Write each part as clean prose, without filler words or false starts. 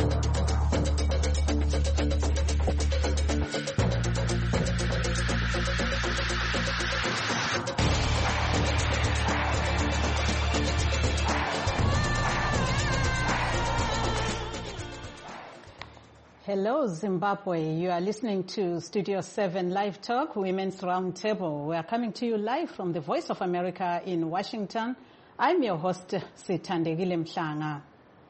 Hello, Zimbabwe. You are listening to Studio 7 Live Talk, Women's Roundtable. We are coming to you live from the Voice of America in Washington. I'm your host, Sithandegile Mhlanga.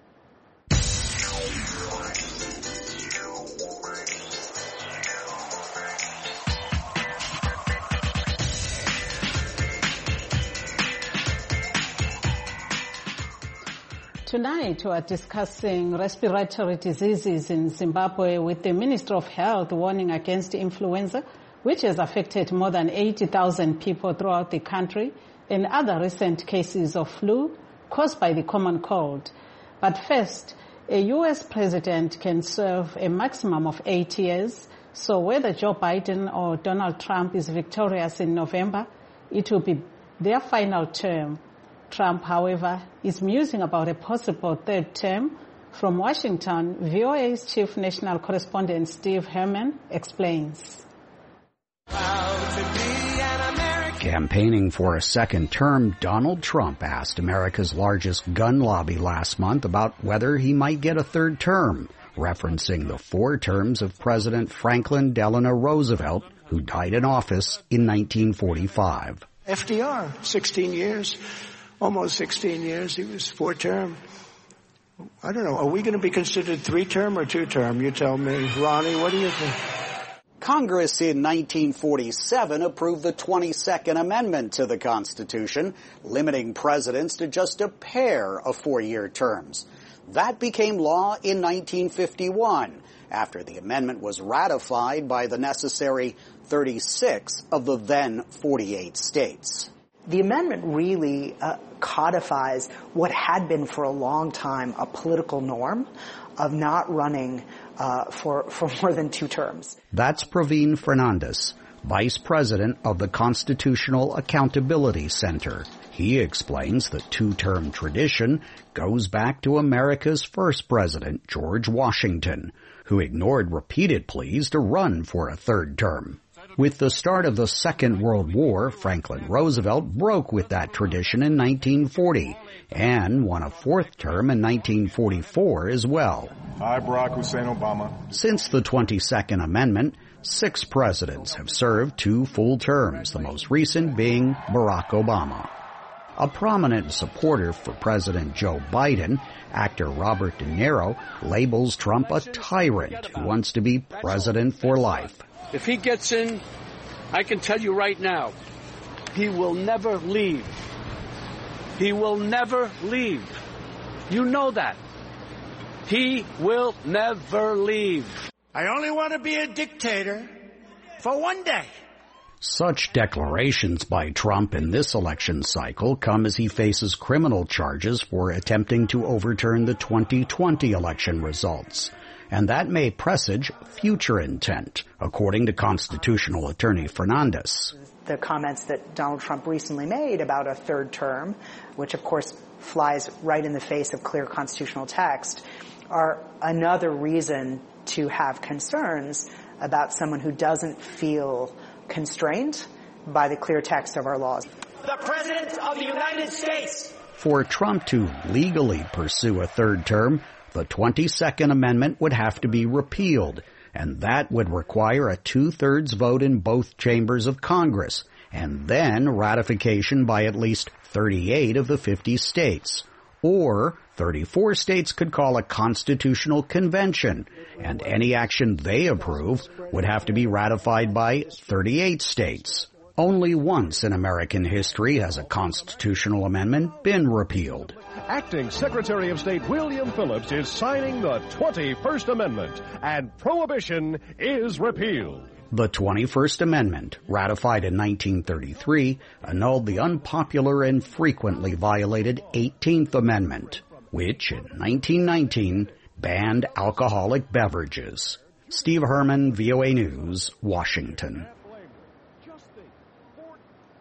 Tonight, we are discussing respiratory diseases in Zimbabwe with the Minister of Health warning against influenza, which has affected more than 80,000 people throughout the country, and other recent cases of flu caused by the common cold. But first, a U.S. president can serve a maximum of 8 years, so whether Joe Biden or Donald Trump is victorious in November, it will be their final term. Trump, however, is musing about a possible third term. From Washington, VOA's chief national correspondent Steve Herman explains. Campaigning for a second term, Donald Trump asked America's largest gun lobby last month about whether he might get a third term, referencing the 4 terms of President Franklin Delano Roosevelt, who died in office in 1945. FDR, 16 years. Almost 16 years. He was 4-term. I don't know. Are we going to be considered 3-term or 2-term? You tell me. Ronnie, what do you think? Congress in 1947 approved the 22nd Amendment to the Constitution, limiting presidents to just a pair of 4-year terms. That became law in 1951, after the amendment was ratified by the necessary 36 of the then 48 states. The amendment really codifies what had been for a long time a political norm of not running for more than 2 terms. That's Praveen Fernandes, Vice President of the Constitutional Accountability Center. He explains the 2-term tradition goes back to America's first president, George Washington, who ignored repeated pleas to run for a 3rd term. With the start of the Second World War, Franklin Roosevelt broke with that tradition in 1940 and won a 4th term in 1944 as well. I, Barack Hussein Obama. Since the 22nd Amendment, 6 presidents have served 2 full terms, the most recent being Barack Obama. A prominent supporter for President Joe Biden, actor Robert De Niro, labels Trump a tyrant who wants to be president for life. If he gets in, I can tell you right now, he will never leave. He will never leave. You know that. He will never leave. I only want to be a dictator for one day. Such declarations by Trump in this election cycle come as he faces criminal charges for attempting to overturn the 2020 election results. And that may presage future intent, according to constitutional attorney Fernandes. The comments that Donald Trump recently made about a 3rd term, which of course flies right in the face of clear constitutional text, are another reason to have concerns about someone who doesn't feel constrained by the clear text of our laws. The President of the United States. For Trump to legally pursue a 3rd term, the 22nd Amendment would have to be repealed, and that would require a 2/3 vote in both chambers of Congress, and then ratification by at least 38 of the 50 states. Or 34 states could call a constitutional convention, and any action they approve would have to be ratified by 38 states. Only once in American history has a constitutional amendment been repealed. Acting Secretary of State William Phillips is signing the 21st Amendment, and prohibition is repealed. The 21st Amendment, ratified in 1933, annulled the unpopular and frequently violated 18th Amendment, which in 1919 banned alcoholic beverages. Steve Herman, VOA News, Washington.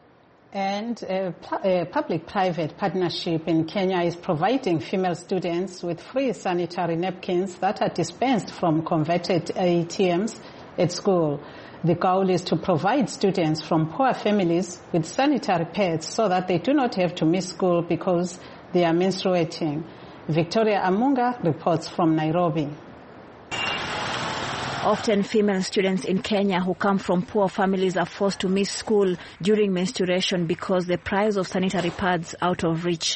And a public-private partnership in Kenya is providing female students with free sanitary napkins that are dispensed from converted ATMs at school. The goal is to provide students from poor families with sanitary pads so that they do not have to miss school because they are menstruating. Victoria Amunga reports from Nairobi. Often female students in Kenya who come from poor families are forced to miss school during menstruation because the price of sanitary pads out of reach.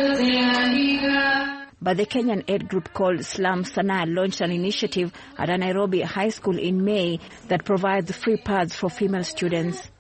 But the Kenyan aid group called Slum Sana launched an initiative at a Nairobi high school in May that provides free pads for female students.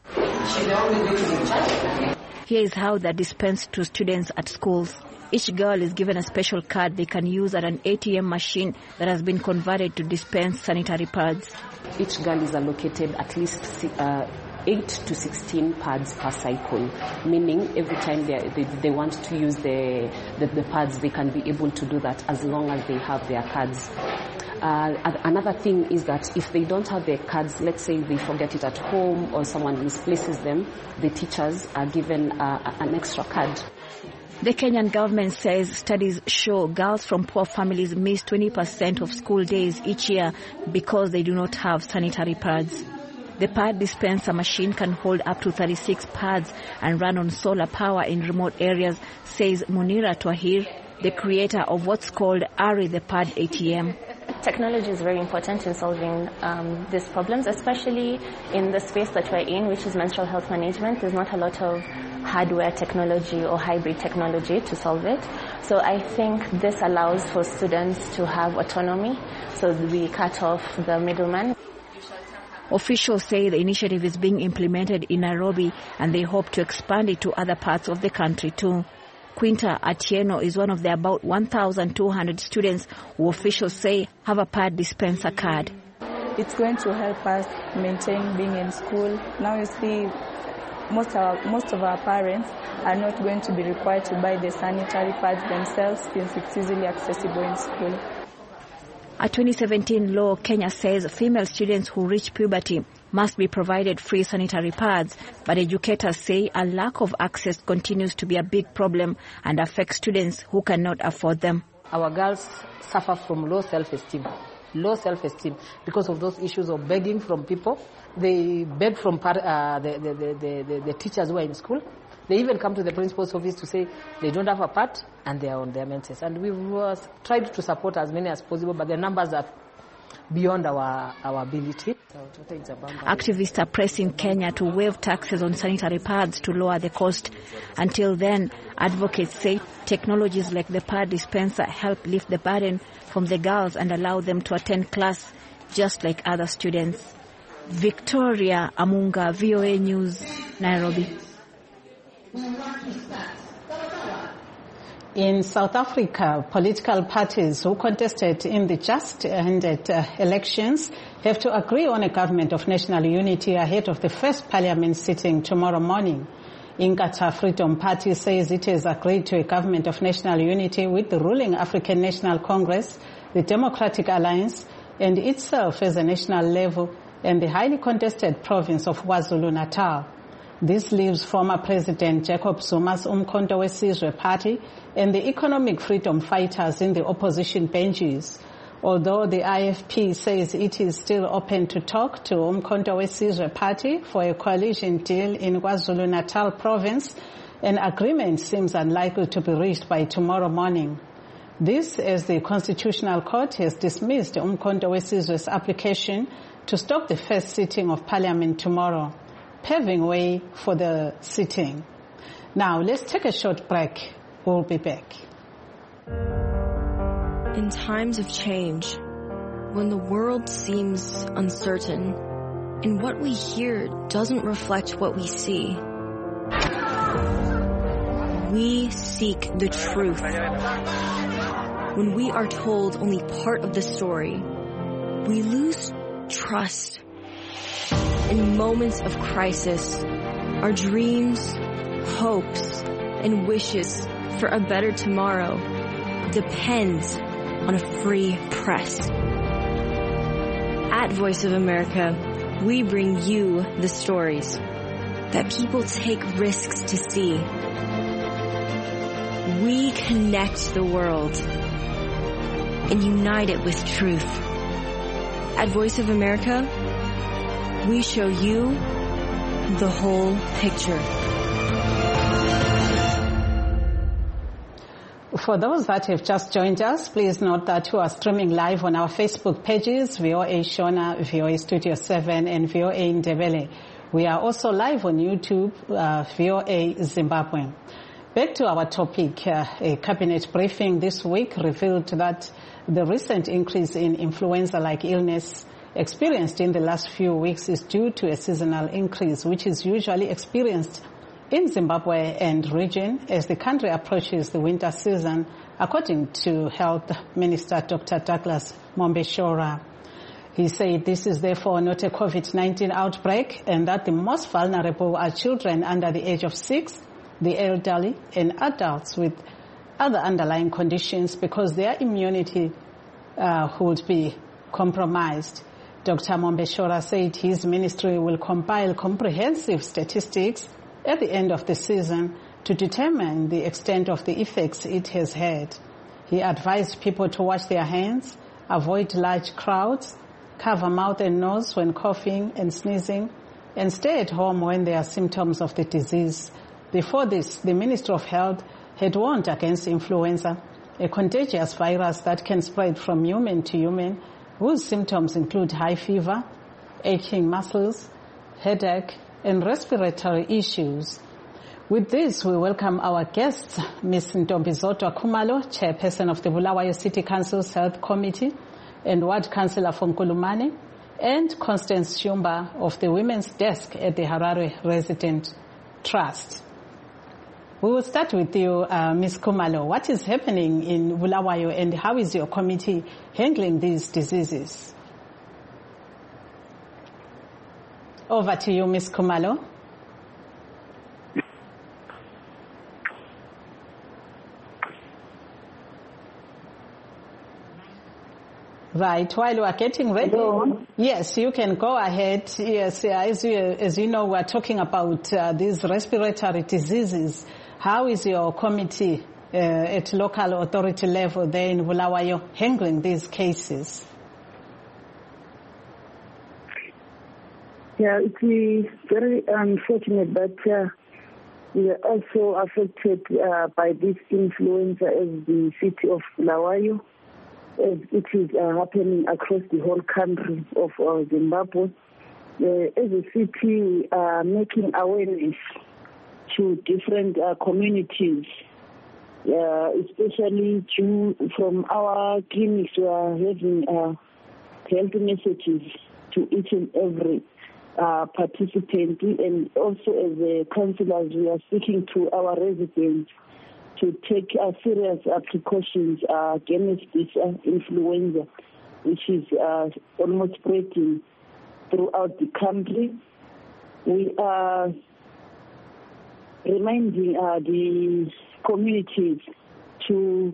Here is how they're dispensed to students at schools. Each girl is given a special card they can use at an ATM machine that has been converted to dispense sanitary pads. Each girl is allocated at least 8 to 16 pads per cycle, meaning every time they want to use the pads, they can be able to do that as long as they have their cards. Another thing is that if they don't have their cards, let's say they forget it at home or someone misplaces them, the teachers are given an extra card. The Kenyan government says studies show girls from poor families miss 20% of school days each year because they do not have sanitary pads. The pad dispenser machine can hold up to 36 pads and run on solar power in remote areas, says Munira Twahir, the creator of what's called Ari the Pad ATM. Technology is very important in solving these problems, especially in the space that we're in, which is menstrual health management. There's not a lot of hardware technology or hybrid technology to solve it. So I think this allows for students to have autonomy, so we cut off the middleman. Officials say the initiative is being implemented in Nairobi and they hope to expand it to other parts of the country too. Quinta Atieno is one of the about 1,200 students who officials say have a pad dispenser card. It's going to help us maintain being in school. Now you see most of our parents are not going to be required to buy the sanitary pads themselves since it's easily accessible in school. A 2017 law, Kenya says female students who reach puberty must be provided free sanitary pads, but educators say a lack of access continues to be a big problem and affects students who cannot afford them. Our girls suffer from low self-esteem because of those issues of begging from people. They beg from the teachers who are in school. They even come to the principal's office to say they don't have a pad and they are on their menses. And we've tried to support as many as possible, but the numbers are beyond our ability. Activists are pressing Kenya to waive taxes on sanitary pads to lower the cost. Until then, advocates say technologies like the pad dispenser help lift the burden from the girls and allow them to attend class just like other students. Victoria Amunga, VOA News, Nairobi. In South Africa, political parties who contested in the just-ended elections have to agree on a government of national unity ahead of the first parliament sitting tomorrow morning. Inkatha Freedom Party says it has agreed to a government of national unity with the ruling African National Congress, the Democratic Alliance, and itself as a national level, and the highly contested province of KwaZulu-Natal. This leaves former President Jacob Zuma's Umkhonto weSizwe Party and the economic freedom fighters in the opposition benches. Although the IFP says it is still open to talk to Umkhonto weSizwe Party for a coalition deal in KwaZulu-Natal province, an agreement seems unlikely to be reached by tomorrow morning. This as the Constitutional Court has dismissed Umkhonto weSizwe's application to stop the first sitting of Parliament tomorrow, paving way for the sitting. Now, let's take a short break. We'll be back. In times of change, when the world seems uncertain, and what we hear doesn't reflect what we see, we seek the truth. When we are told only part of the story, we lose trust. In moments of crisis, our dreams, hopes, and wishes for a better tomorrow depend on a free press. At Voice of America, we bring you the stories. that people take risks to see. We connect the world and unite it with truth. At Voice of America, we show you the whole picture. For those that have just joined us, please note that we are streaming live on our Facebook pages, VOA Shona, VOA Studio 7, and VOA Ndebele. We are also live on YouTube, VOA Zimbabwe. Back to our topic, a cabinet briefing this week revealed that the recent increase in influenza-like illness experienced in the last few weeks is due to a seasonal increase, which is usually experienced in Zimbabwe and region as the country approaches the winter season, according to Health Minister Dr. Douglas Mombeshora. He said this is therefore not a COVID-19 outbreak and that the most vulnerable are children under the age of 6, the elderly, and adults with other underlying conditions because their immunity would be compromised. Dr. Mombeshora said his ministry will compile comprehensive statistics at the end of the season to determine the extent of the effects it has had. He advised people to wash their hands, avoid large crowds, cover mouth and nose when coughing and sneezing, and stay at home when there are symptoms of the disease. Before this, the Ministry of Health had warned against influenza, a contagious virus that can spread from human to human, whose symptoms include high fever, aching muscles, headache, and respiratory issues. With this, we welcome our guests, Ms. Ntombizodwa Khumalo, Chairperson of the Bulawayo City Council's Health Committee, and Ward Councillor from Nkulumane, and Constance Shumba of the Women's Desk at the Harare Resident Trust. We will start with you, Ms. Khumalo. What is happening in Bulawayo and how is your committee handling these diseases? Over to you, Ms. Khumalo. Right, while we are getting ready. Hello. Yes, you can go ahead. Yes, as you know, we are talking about these respiratory diseases. How is your committee at local authority level there in Bulawayo handling these cases? Yeah, it's very unfortunate that we are also affected by this influenza as the city of Bulawayo, as it is happening across the whole country of Zimbabwe. As a city, we are making awareness to different communities, especially from our clinics. We are having health messages to each and every participant, and also as councillors, we are speaking to our residents to take serious precautions against this influenza, which is almost spreading throughout the country. We are reminding the communities to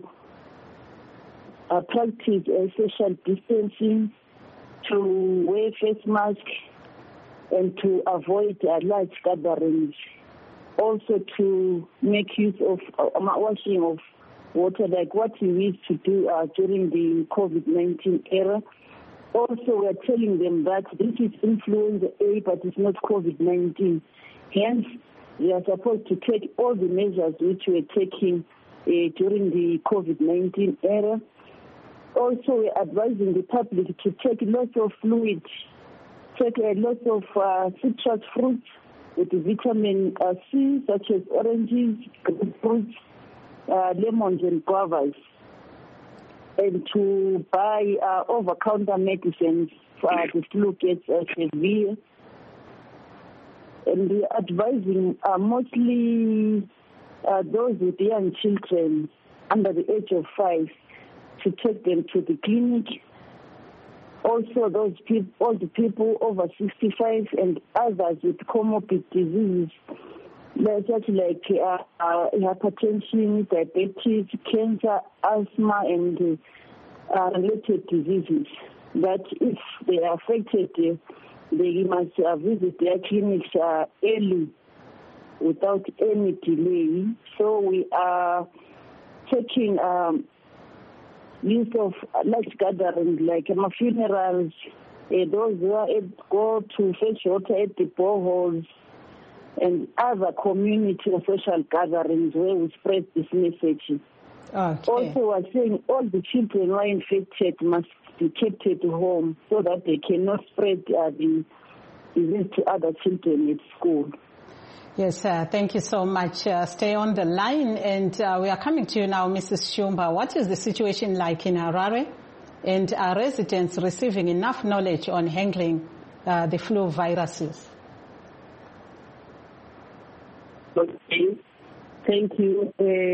practice social distancing, to wear face masks, and to avoid large gatherings. Also to make use of washing of water like what we used to do during the COVID-19 era. Also, we are telling them that this is influenza A, but it's not COVID-19. Hence, we are supposed to take all the measures which we are taking during the COVID-19 era. Also, we are advising the public to take lots of fluid, take lots of citrus fruits with vitamin C, such as oranges, grapefruits, lemons, and guavas, and to buy over-counter medicines for the flu gets severe. And we are advising mostly those with young children under the age of 5 to take them to the clinic. Also, those people, all the people over 65 and others with comorbid diseases, such like hypertension, diabetes, cancer, asthma, and related diseases, that if they are affected, they must visit their clinics early without any delay. So we are taking use of large gatherings like funerals, those who go to fetch water at the boreholes, and other community or social gatherings where we spread this message. Okay. Also, we're saying all the children who are infected must be kept at home so that they cannot spread the disease to other children at school. Yes, thank you so much. Stay on the line, and we are coming to you now, Mrs. Shumba. What is the situation like in Harare, and are residents receiving enough knowledge on handling the flu viruses? Okay, thank you.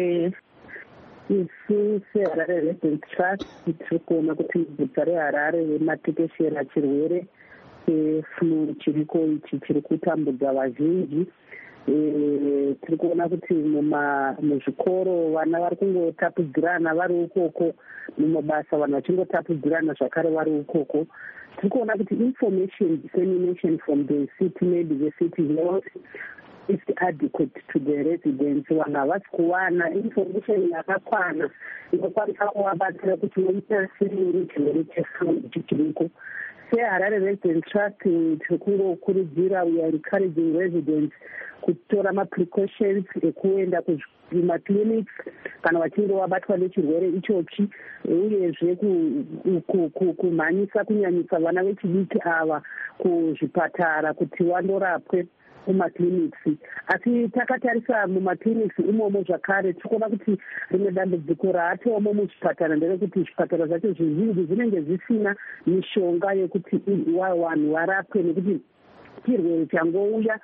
Harare Resident Trust tirikuona kuti guta reHarare matekeshera chirwere cheflu chiriko ichi chiri kutambudza vazhinji. Tirikuona kuti muzvikoro vana vari kungotapudzirana vari ukoko, mumabasa vanhu vachingotapudzirana zvakare vari ukoko. Tirikuona kuti information dissemination from the city, maybe the city health, is adequate to the residents. Vanhu havasi kuwana information yakakwana inokwanisa kuvabatsira kuti voita sei chirwere cheflu ichi chiriko. Harare Resident Trust tiri kungokurudzira, we are encouraging residents kutora maprecautions ekuenda kumaclinics kana vachinge vabatwa nechirwere ichochi, uyezve kumhanyisa kunyanyisa vana vechidiki ava kuzvipatara kuti vandorapwe kumaclinics. Asi takatarisa mumaclinics imomo zvakare tirikuona kuti rimwe dambudziko raatomo muzvipatara nderekuti zvipatara zvacho zvizhinji zvinenge zvisina mishonga yekuti vanhu varapwe, nekuti chirwere changouya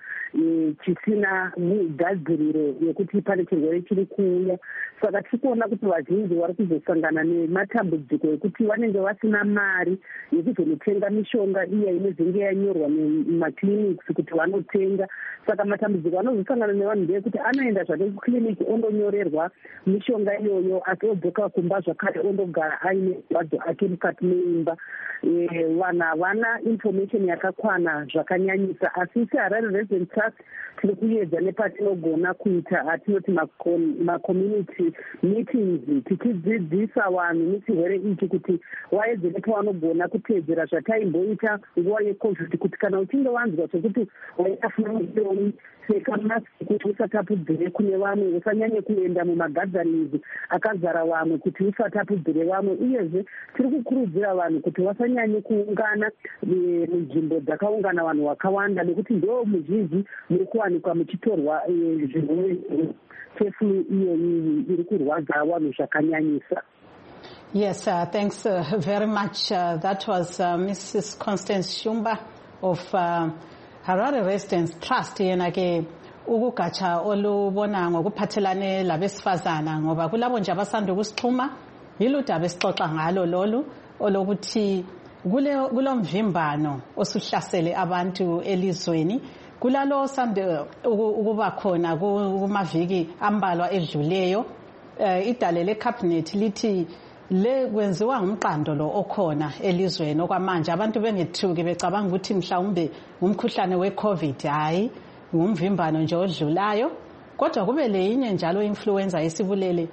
chisina gadziriro yekuti pane chirwere chiri kuuya. Saka tiri kuona kuti vazhinji vari kuzosangana nematambudziko ekuti vanenge vasina mari yekuzonotenga mishonga iya inozenge yanyorwa nemaclinics kuti vanotenga. Saka matambudziko anozosangana nevanhu ndeyekuti anoenda zvake kuclinic ondonyorerwa mishonga iyoyo, asi odzoka kumba zvakare ondogara aine marwadzo ake mukati meimba. Vanhu havana information yakakwana zvakanyanyisa, asi seHarare Resident Trust tiri kuedza nepatinogona kuita atinoti macommunity meetings, tichidzidzisa vanhu nechirwere ichi kuti vaedze nepavanogona kuteedzera zvataimboita nguva yeCovid, kuti kana uchinge wanzwa sokuti waita flu pfeka masiki kuti usatapudzire kune vamwe, usanyanye kuenda mumagatherings akazara vamwe kuti usatapudzire vamwe. Uyezve tiri kukurudzira vanhu kuti vasanyanye kuungana munzvimbo dzakaungana vanhu vakawanda, nekuti ndo muzhinji muri kuwanikwa muchitorwa zvirwere cheflu iyoyi iri kurwadza vanhu zvakanyanyisa. Yes, thanks very much. That was Mrs. Constance Shumba of Harare Residents Trust. Yena ke ukugatsha olubona ngokuphathelane labesifazana, ngoba kulabo nje abasanda ukusixhuma yiludaba esixoxa ngalo lolu olokuthi kulo mvimbano osuhlasele abantu elizweni, kulalo sande ukuba khona kumaviki ambalwa edluleyo. Idale lecabinet lithi le kwenziwa ngumqando lo okhona elizweni okwamanje, abantu bengethuki becabanga ukuthi mhlawumbe umkhuhlane weCovid, hayi ngumvimbano nje odlulayo, kodwa kube leyinye njalo influenza esibulele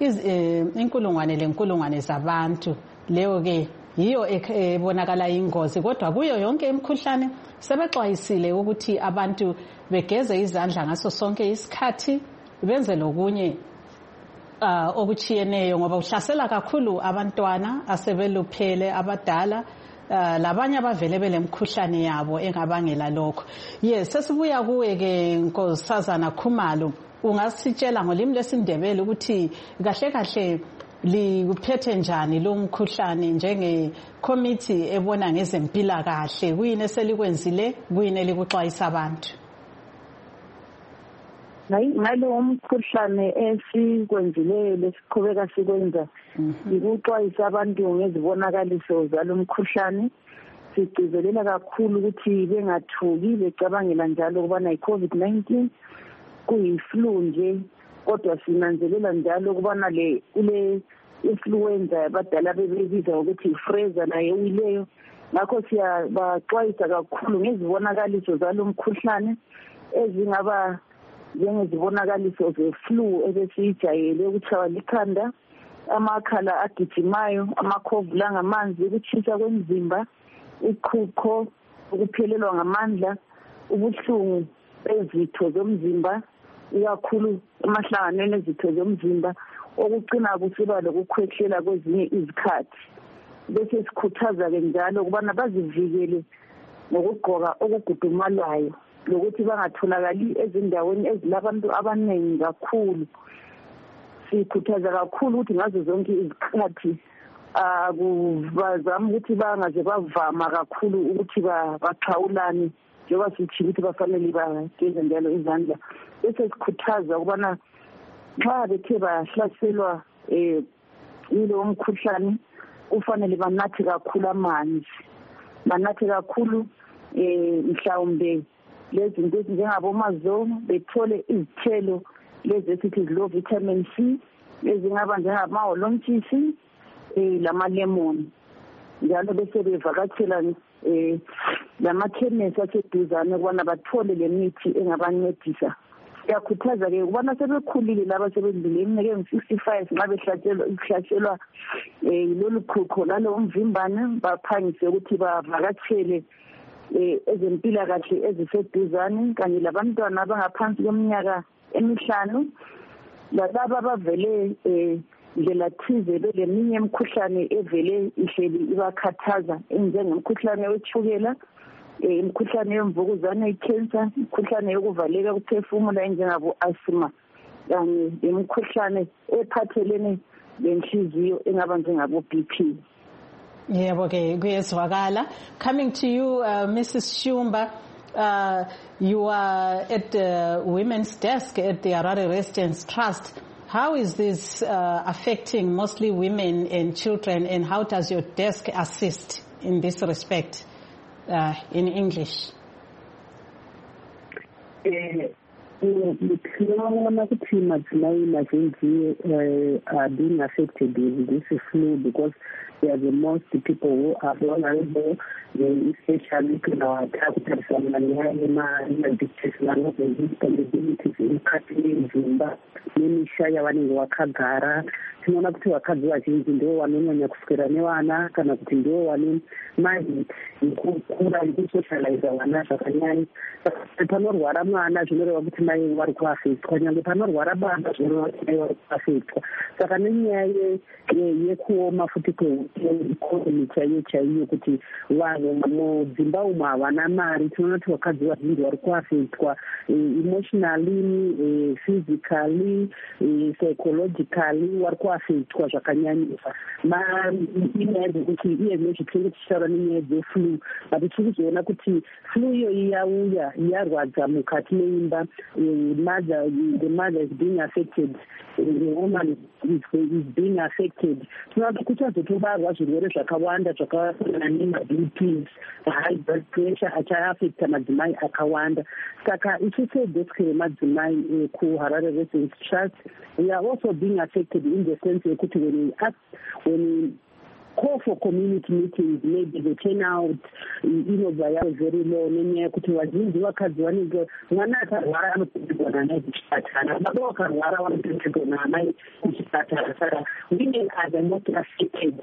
inkulungwane zabantu. Leyo ke yiyo ebonakala ingozi, kodwa kuyo yonke imikhuhlane sebexwayisile ukuthi abantu begeze izandla ngaso sonke isikhathi, benze lokunye okuchiyeneyo, ngoba uhlasela kakhulu abantwana asebeluphele, abadala, labanye abavele belemkhuhlane yabo engabangela lokho. Yes, sesibuya kuwe ke Nkosazana Khumalo, ungasitshela ngolimi lwesiNdebele ukuthi kahle kahle likuphethe njani lo mkhuhlane njenge committee ebona ngezempilakahle, kuyini eselikwenzile, kuyini elikuxwayisa abantu? Ngalo umkhuhlane esikwenzileyo lesiqhubeka sikwenza ukuxwayisa abantu ngezibonakaliso zalo mkhuhlane. Sigcizelela kakhulu ukuthi bengathuki becabangela njalo ukubana iCovid-19 kuyiflu nje, kodwa sinanzelela njalo ukubana kule influenza abadala bebiza ukuthi ifreza nayo uyileyo. Ngakho siyabaxwayisa kakhulu ngezibonakaliso zalo mkhuhlane ezingaba njengezibonakaliso ze-flu ebesiyijayele ukutshaywa likhanda, amakhala agijimayo, amakhovula ngamanzi, ukutshisa kwemzimba, uqhuqho, ukuphelelwa ngamandla, ubuhlungu bezitho zomzimba, ikakhulu emahlanganweni ezitho zomzimba, okucina kusiba lokukhwehlela kwezinye izikhathi. Bese sikhuthaza-ke njalo ukubana bazivikele ngokugqoka okugudumalayo, lokuthi bangatholakali ezindaweni ezilabantu abaningi kakhulu. Sikhuthaza kakhulu ukuthi ngazo zonke izikhathi bazama ukuthi bangaze bavama kakhulu ukuthi baxhawulane, njengoba sitshilo ukuthi bafanele bageze njalo izandla. Bese sikhuthaza ukubana nxa bethe bahlaselwa yilo mkhuhlane kufanele banathe kakhulu amanzi, banathe kakhulu mhlawumbe lezi zinto ezinjengabomazomo, bethole izithelo lezi esithi zilo vitamin C, ezingaba njengamaholontshisi lamalemoni. Njalo bese bevakatshela lamakhemesi aseduzane ukubana bathole le mithi engabancedisa. Siyakhuthaza-ke ukubana sebekhulile laba sebedlule iminyaka engu-65 nxa behlatshelwa lolu qhuqho lalo umvimbane, baphangise ukuthi bavakatshele ezempilakahle eziseduzane, kanye labantwana abangaphansi kweminyaka emihlanu, lalaba abavele ndlela thize beleminye imikhuhlane evele ihleli ibakhathaza, enjengemkhuhlane wetshukela, imkhuhlane yemvukuzane, i-cancer, imkhuhlane yokuvaleka kuphefumula enjengabo-asthma, kanye lemkhuhlane ephathelene lenhliziyo engaba njengabo-BP. Yebo ke kuyezwakala. Coming to you, Mrs. Shumba, you are at the Women's Desk at the Harare Residence Trust. How is this affecting mostly women and children, and how does your desk assist in this respect in English? Are being affected with this flu because they are the most people who are vulnerable, especially in our capital, tinoona kuti vakadzi vazhinji ndo vanonyanya kuswera nevana kana kuti ndo vane mari yekukura yekusocializa vana zvakanyanya. Saka panorwara mwana zvinoreva kuti mai vari kuafektwa, nyange panorwara baba zvinoreva kuti mai vari kuafektwa. Saka nenyaya yekuoma futi kweikonomi chaiyo kuti vanhu mudzimba umo havana mari, tinoona kuti vakadzi vazhinji vari kuafektwa emotionally, physically, psychologically, vari kuafektwa zvakanyanyisa. Inyaya dzekuti iye nezvitinge tichitaura nenyaya dzeflu, but tiri kuzoona kuti flu iyoyi yauya yarwadza mukati meimba, the mother is being affected, the woman is being affected. Tinoona kuti kuchazotobarwa zvirwere zvakawanda zvakafanana nema-BPs, high blood pressure achaafekta madzimai akawanda. Saka isusu desk remadzimai kuHarare Residence Trust, we are also being affected in the sense that when we call for community meetings, maybe the turnout is very low. Nenyaya kuti vazhinji vakadzi vanenge mwana akarwara anotodzigwa naye kuchipatara, baba vakarwara vanotodzigwa naye kuchipatara. Saka women are the most affected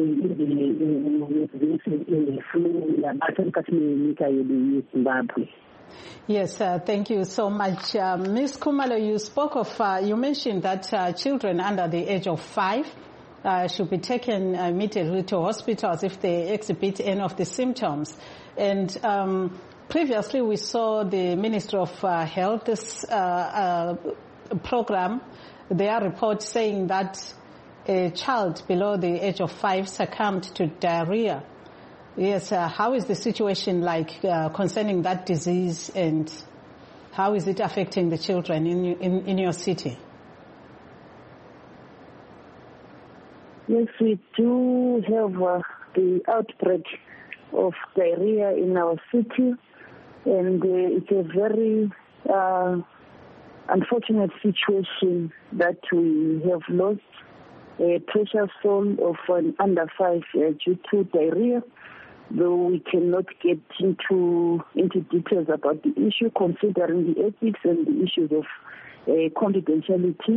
in the flu yabata mukati menyika yedu yeZimbabwe. Yes, thank you so much. Ms. Khumalo, you spoke of, you mentioned that children under the age of 5 should be taken immediately to hospitals if they exhibit any of the symptoms. And previously we saw the Ministry of Health's program, their report saying that a child below the age of 5 succumbed to diarrhea. Yes, how is the situation like concerning that disease, and how is it affecting the children in your city? Yes, we do have the outbreak of diarrhea in our city, and it's a very unfortunate situation that we have lost a precious soul of an under 5 due to diarrhea. though we cannot get into details about the issue, considering the ethics and the issues of confidentiality.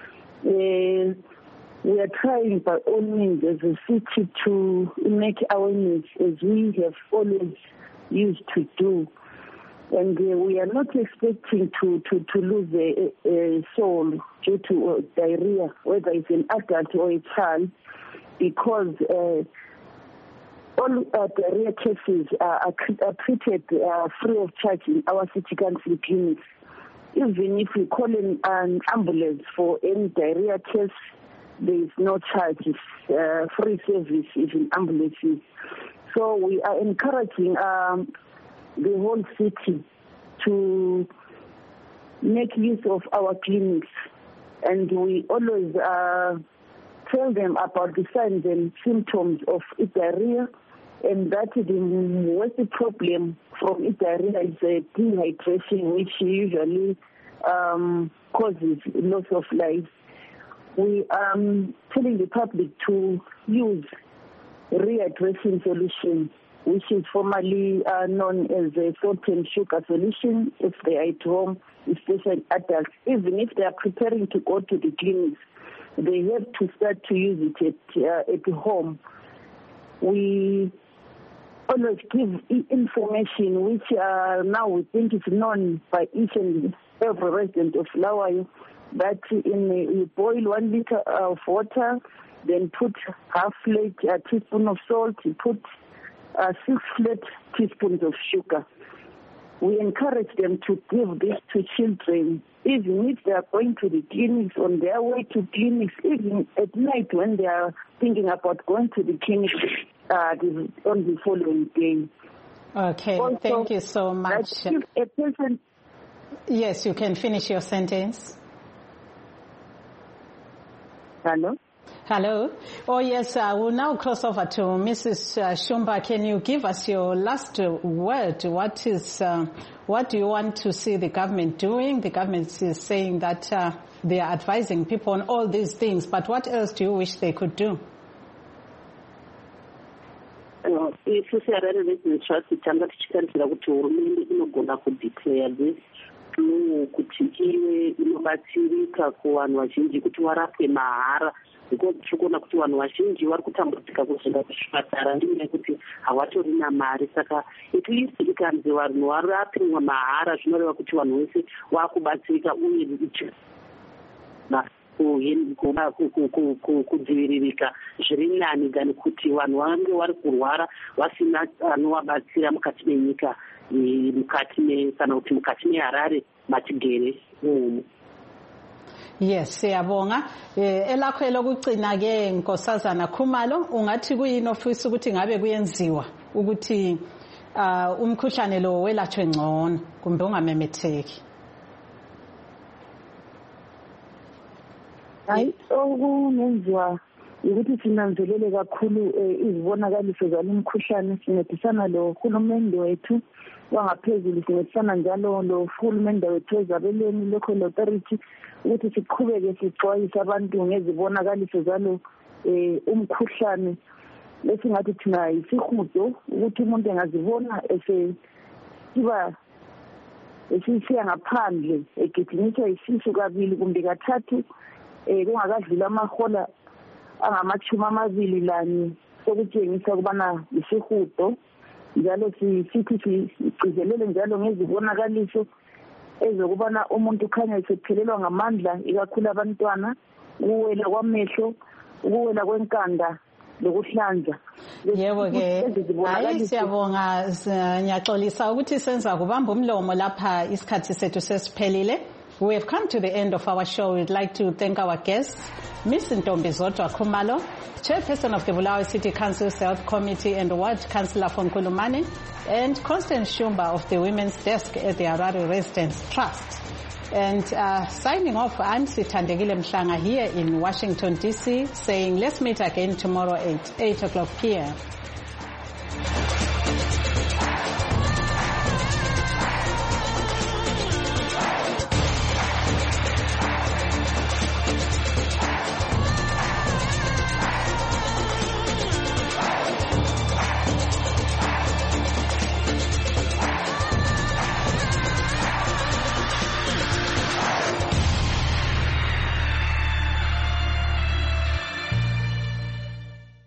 We are trying by all means as a city to make awareness, as we have always used to do. And we are not expecting to lose a soul due to diarrhea, whether it's an adult or a child, because all diarrhea cases are treated free of charge in our city council clinics. Even if we call in an ambulance for any diarrhea case, there is no charges, free service even ambulances. So we are encouraging the whole city to make use of our clinics, and we always tell them about the signs and symptoms of diarrhea, and that the worst problem from diarrhea is dehydration, which usually causes loss of life. We are telling the public to use rehydration solution, which is formerly known as a salt and sugar solution, if they are at home, especially adults. Even if they are preparing to go to the clinics, they have to start to use it at home. We always give information which now we think is known by each and every resident of Bulawayo, that you boil 1 liter of water, then put half flat teaspoon of salt, you put 6 flat teaspoons of sugar. We encourage them to give this to children, even if they are going to the clinics, on their way to clinics, even at night when they are thinking about going to the clinic on the following day. Okay, also, thank you so much. If a person... Yes, you can finish your sentence. Hello? Hello. Oh, yes, we'll now cross over to Mrs. Shumba. Can you give us your last word? What do you want to see the government doing? The government is saying that they are advising people on all these things, but what else do you wish they could do? Isu siyarana nezintrust tanga tichikanisira kuti hurumende inogona kudeclare this flu kuti iwe inobatsirika kuvanhu vazhinji kuti varapwe mahara, because tirikuona kuti vanhu vazhinji vari kutambudzika kuzvinda kuzvipatara ndine kuti havatori namari. Saka at least ikanzi vanhu varapiwa mahara zvinoreva kuti vanhu vese vakubatsirika uye kudziviririka zviri nani than kuti vanhu vange vari kurwara vasina anovabatsira mukati menyika, kana kuti mukati meHarare matigere umu. Yes, siyabonga. Elakho lokugcina ke Nkosazana Khumalo, ungathi kuyini ofisa ukuthi ngabe kuyenziwa ukuthi umkhuhlane lo welatshwe ngcono kumbe ungamemetheki? Hayi, okungenziwa ukuthi sinanzelele kakhulu izibonakaliso zalo mkhuhlane, sincedisana lo hulumende wethu wangaphezulu, sincedisana njalo lo hulumende wethu ezabelweni local authority, ukuthi siqhubeke sixwayisa abantu ngezibonakaliso zalo umkhuhlane lesingathi thina yisihudo, ukuthi umuntu engazibona esisiya ngaphandle egijinyiswa isisu kabili kumbe kathathu kungakadlula amahola angama-24 sokutshengisa ukubana yisihudo. Njalo sithi sigcizelele njalo ngezibonakaliso ezokubana umuntu ukhanya esephelelwa ngamandla, ikakhulu abantwana, ukuwela kwamehlo, ukuwela kwenkanda lokuhlanza. Yebo ke, hayi siyabonga, ngiyaxolisa ukuthi senza kubamba umlomo lapha isikhathi sethu sesiphelile. We have come to the end of our show. We'd like to thank our guests, Ms. Ntombizodwa Khumalo, Chairperson of the Bulawayo City Council's Health Committee and Ward Councillor from Nkulumane, and Constance Shumba of the Women's Desk at the Harare Residents Trust. And signing off, I'm Sithandegile Mhlanga here in Washington, D.C., saying let's meet again tomorrow at 8 o'clock p.m.